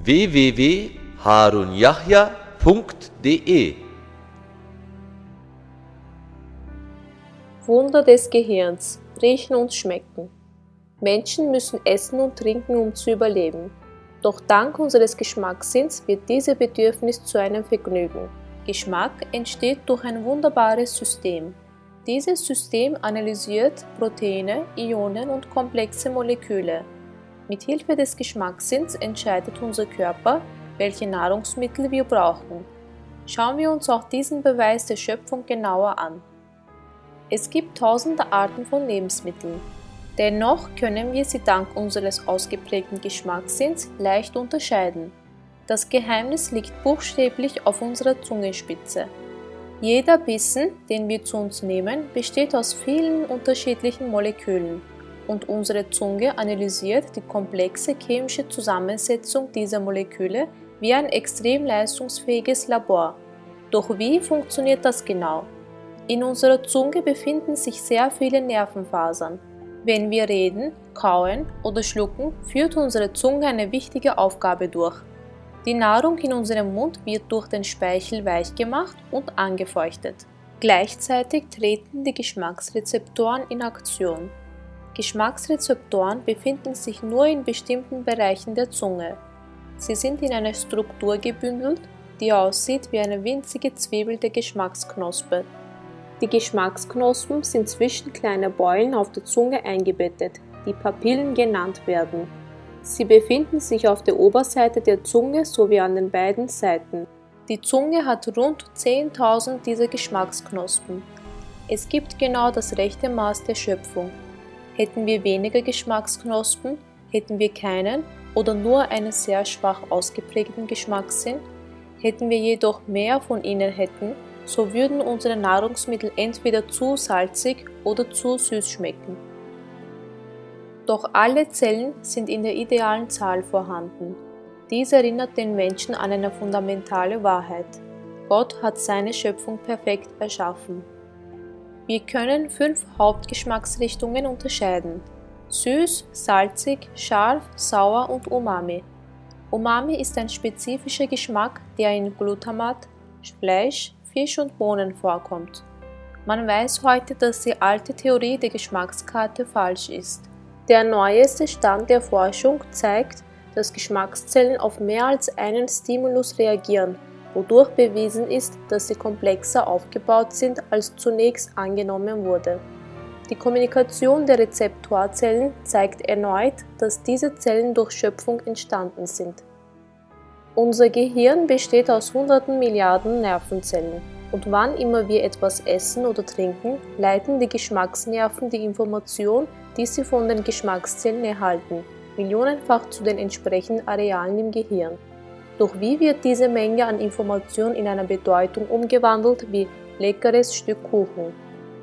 www.harunyahya.de. Wunder des Gehirns, riechen und schmecken. Menschen müssen essen und trinken, um zu überleben. Doch dank unseres Geschmackssinns wird dieses Bedürfnis zu einem Vergnügen. Geschmack entsteht durch ein wunderbares System. Dieses System analysiert Proteine, Ionen und komplexe Moleküle. Mit Hilfe des Geschmackssinns entscheidet unser Körper, welche Nahrungsmittel wir brauchen. Schauen wir uns auch diesen Beweis der Schöpfung genauer an. Es gibt tausende Arten von Lebensmitteln. Dennoch können wir sie dank unseres ausgeprägten Geschmackssinns leicht unterscheiden. Das Geheimnis liegt buchstäblich auf unserer Zungenspitze. Jeder Bissen, den wir zu uns nehmen, besteht aus vielen unterschiedlichen Molekülen und unsere Zunge analysiert die komplexe chemische Zusammensetzung dieser Moleküle wie ein extrem leistungsfähiges Labor. Doch wie funktioniert das genau? In unserer Zunge befinden sich sehr viele Nervenfasern. Wenn wir reden, kauen oder schlucken, führt unsere Zunge eine wichtige Aufgabe durch. Die Nahrung in unserem Mund wird durch den Speichel weich gemacht und angefeuchtet. Gleichzeitig treten die Geschmacksrezeptoren in Aktion. Geschmacksrezeptoren befinden sich nur in bestimmten Bereichen der Zunge. Sie sind in einer Struktur gebündelt, die aussieht wie eine winzige Zwiebel der Geschmacksknospe. Die Geschmacksknospen sind zwischen kleine Beulen auf der Zunge eingebettet, die Papillen genannt werden. Sie befinden sich auf der Oberseite der Zunge sowie an den beiden Seiten. Die Zunge hat rund 10.000 dieser Geschmacksknospen. Es gibt genau das rechte Maß der Schöpfung. Hätten wir weniger Geschmacksknospen, hätten wir keinen oder nur einen sehr schwach ausgeprägten Geschmackssinn. Hätten wir jedoch mehr von ihnen hätten, so würden unsere Nahrungsmittel entweder zu salzig oder zu süß schmecken. Doch alle Zellen sind in der idealen Zahl vorhanden. Dies erinnert den Menschen an eine fundamentale Wahrheit. Gott hat seine Schöpfung perfekt erschaffen. Wir können 5 Hauptgeschmacksrichtungen unterscheiden: süß, salzig, scharf, sauer und Umami. Umami ist ein spezifischer Geschmack, der in Glutamat, Fleisch, Fisch und Bohnen vorkommt. Man weiß heute, dass die alte Theorie der Geschmackskarte falsch ist. Der neueste Stand der Forschung zeigt, dass Geschmackszellen auf mehr als einen Stimulus reagieren, wodurch bewiesen ist, dass sie komplexer aufgebaut sind, als zunächst angenommen wurde. Die Kommunikation der Rezeptorzellen zeigt erneut, dass diese Zellen durch Schöpfung entstanden sind. Unser Gehirn besteht aus hunderten Milliarden Nervenzellen und wann immer wir etwas essen oder trinken, leiten die Geschmacksnerven die Information, die sie von den Geschmackszellen erhalten, millionenfach zu den entsprechenden Arealen im Gehirn. Doch wie wird diese Menge an Information in eine Bedeutung umgewandelt wie leckeres Stück Kuchen?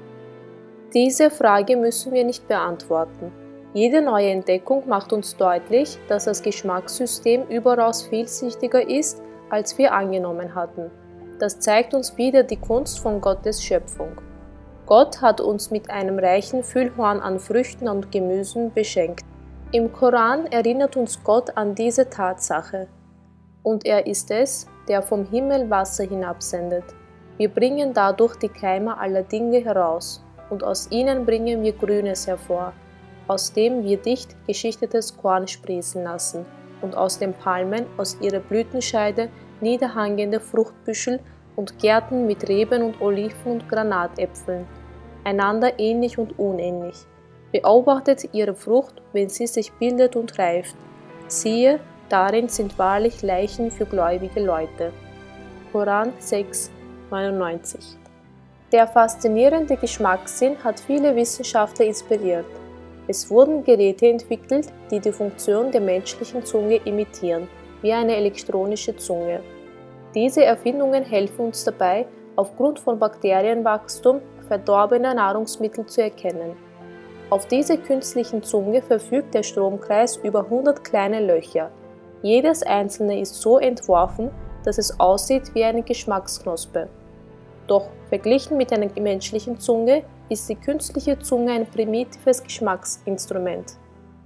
Diese Frage müssen wir nicht beantworten. Jede neue Entdeckung macht uns deutlich, dass das Geschmackssystem überaus vielschichtiger ist, als wir angenommen hatten. Das zeigt uns wieder die Kunst von Gottes Schöpfung. Gott hat uns mit einem reichen Füllhorn an Früchten und Gemüsen beschenkt. Im Koran erinnert uns Gott an diese Tatsache. Und er ist es, der vom Himmel Wasser hinabsendet. Wir bringen dadurch die Keime aller Dinge heraus, und aus ihnen bringen wir Grünes hervor, aus dem wir dicht geschichtetes Korn sprießen lassen, und aus den Palmen, aus ihrer Blütenscheide, niederhangende Fruchtbüschel und Gärten mit Reben und Oliven und Granatäpfeln, einander ähnlich und unähnlich. Beobachtet ihre Frucht, wenn sie sich bildet und reift. Siehe, darin sind wahrlich Leichen für gläubige Leute. Koran 6, 99. Der faszinierende Geschmackssinn hat viele Wissenschaftler inspiriert. Es wurden Geräte entwickelt, die die Funktion der menschlichen Zunge imitieren, wie eine elektronische Zunge. Diese Erfindungen helfen uns dabei, aufgrund von Bakterienwachstum verdorbene Nahrungsmittel zu erkennen. Auf dieser künstlichen Zunge verfügt der Stromkreis über 100 kleine Löcher. Jedes einzelne ist so entworfen, dass es aussieht wie eine Geschmacksknospe. Doch verglichen mit einer menschlichen Zunge ist die künstliche Zunge ein primitives Geschmacksinstrument.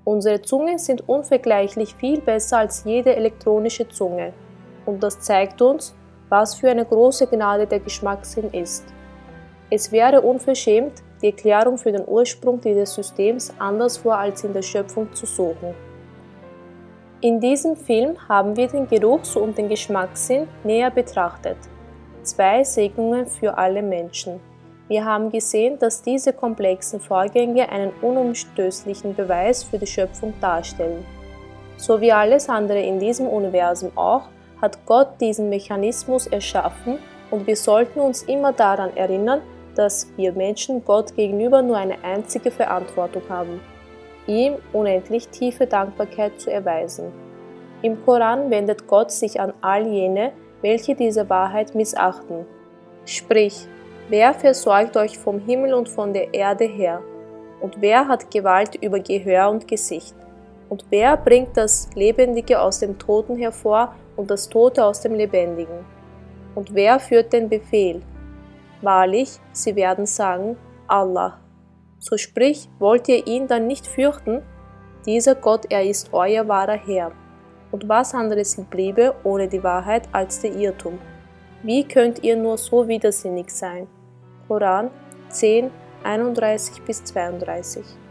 Unsere Zungen sind unvergleichlich viel besser als jede elektronische Zunge, und das zeigt uns, was für eine große Gnade der Geschmackssinn ist. Es wäre unverschämt, die Erklärung für den Ursprung dieses Systems anderswo als in der Schöpfung zu suchen. In diesem Film haben wir den Geruchs- und den Geschmackssinn näher betrachtet. 2 Segnungen für alle Menschen. Wir haben gesehen, dass diese komplexen Vorgänge einen unumstößlichen Beweis für die Schöpfung darstellen. So wie alles andere in diesem Universum auch, hat Gott diesen Mechanismus erschaffen, und wir sollten uns immer daran erinnern, dass wir Menschen Gott gegenüber nur eine einzige Verantwortung haben: ihm unendlich tiefe Dankbarkeit zu erweisen. Im Koran wendet Gott sich an all jene, welche diese Wahrheit missachten. Sprich, wer versorgt euch vom Himmel und von der Erde her? Und wer hat Gewalt über Gehör und Gesicht? Und wer bringt das Lebendige aus dem Toten hervor und das Tote aus dem Lebendigen? Und wer führt den Befehl? Wahrlich, sie werden sagen, Allah. So sprich, wollt ihr ihn dann nicht fürchten? Dieser Gott, er ist euer wahrer Herr. Und was anderes bliebe ohne die Wahrheit als der Irrtum? Wie könnt ihr nur so widersinnig sein? Koran 10, 31-32